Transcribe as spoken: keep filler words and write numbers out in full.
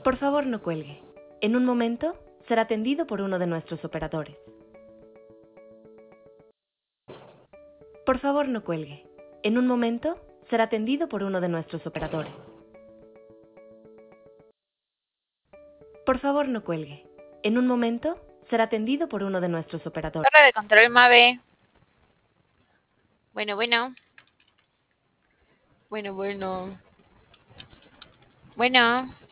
Por favor, no cuelgue. En un momento será atendido por uno de nuestros operadores. Por favor, no cuelgue. En un momento será atendido por uno de nuestros operadores. Por favor, no cuelgue. En un momento será atendido por uno de nuestros operadores. Torre de control Mave. Bueno, bueno. Bueno, bueno. Bueno.